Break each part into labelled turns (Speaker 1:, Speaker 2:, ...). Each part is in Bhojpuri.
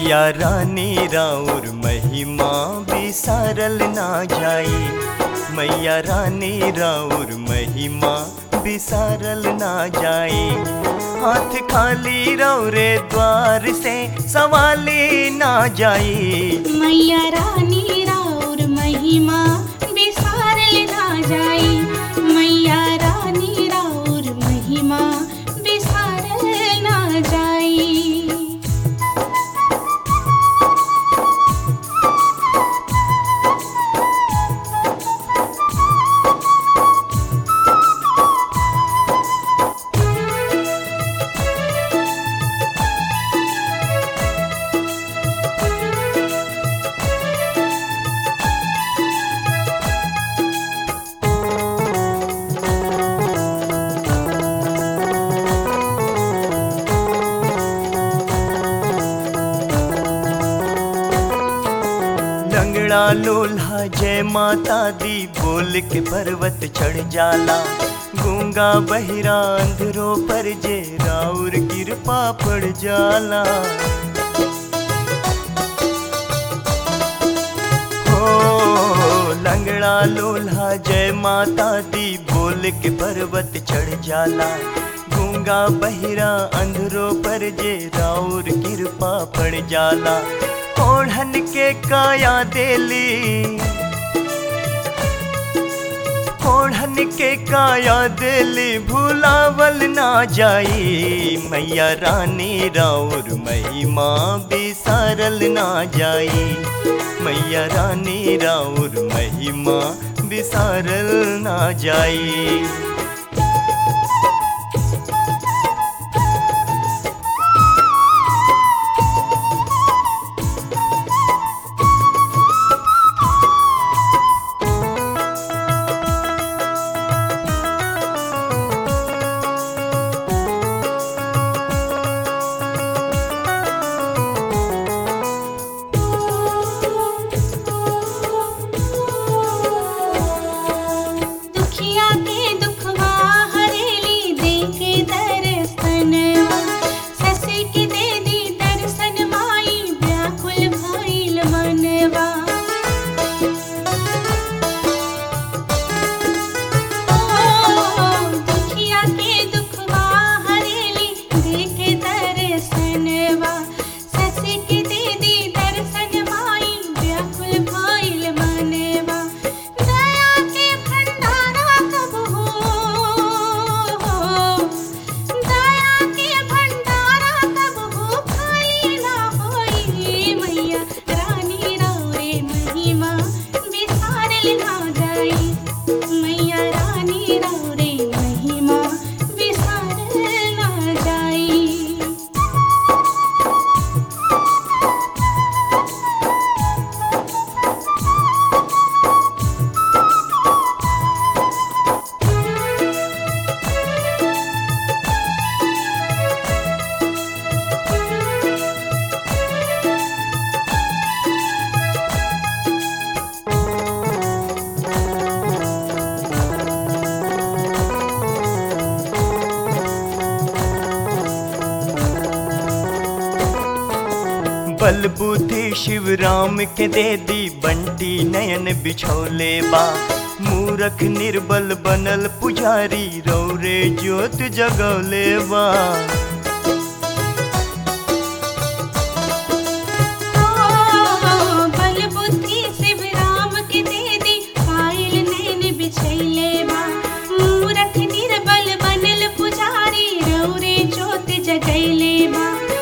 Speaker 1: मैया रानी राउर महिमा बिसारल ना जाई। मैया रानी राउर महिमा बिसारल ना जाई। हाथ खाली रौरे द्वार से सवाली ना जाई।
Speaker 2: मैया रानी राउर महिमा बिसारल ना जाई। मैया रानी राउर महिमा बिसारल ना जाई।
Speaker 1: लंगड़ा लोल्हा जय माता दी बोल के पर्वत चढ़ जाला। गूंगा बहिरा अंधरों पर जे राउर कृपा पड़ जाला। हो लंगड़ा लोल्हा जय माता दी बोल के पर्वत चढ़ जाला। गूंगा बहिरा अंधरों पर जे राउर कृपा पड़ जाला। ओढ़न के काया देली, ओढ़न के काया देली भूलावल ना जाई। मैया रानी राउर महिमा बिसारल ना जाई। मैया रानी राउर महिमा बिसारल ना जाई। बल बुद्धि शिव राम के दे दी बंटी नयन बिछोले बा। मूरख निर्बल बनल पुजारी रौरे ज्योत जगौले बा।
Speaker 2: बल बुद्धि शिव राम के दे दी पायल नैन बिछैले बा। मूरख निर्बल बनल पुजारी रौरे ज्योत जगैले बा।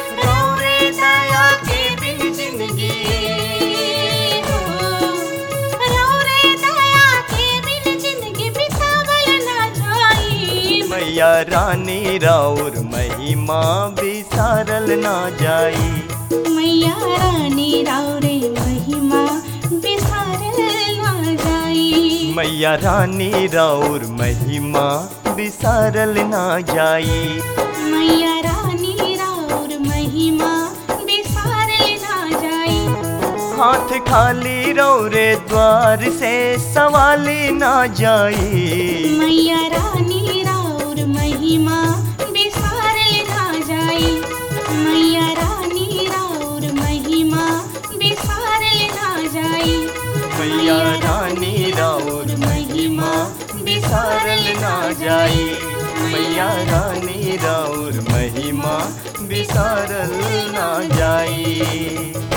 Speaker 1: मैया रानी राउर महिमा बिसारल ना जाई।
Speaker 2: मैया रानी राउरे महिमा बिसारल ना जाई।
Speaker 1: मैया रानी राउर महिमा बिसारल ना जाई।
Speaker 2: मैया रानी राउर महिमा बिसारल ना जाई।
Speaker 1: हाथ खाली रौरे द्वार से सवाली ना जाई।
Speaker 2: मैया रानी राउर महिमा बिसारल ना जाई। मैया रानी राउर महिमा
Speaker 1: बिसारल ना जाई। मैया रानी राउर महिमा बिसारल ना जाई।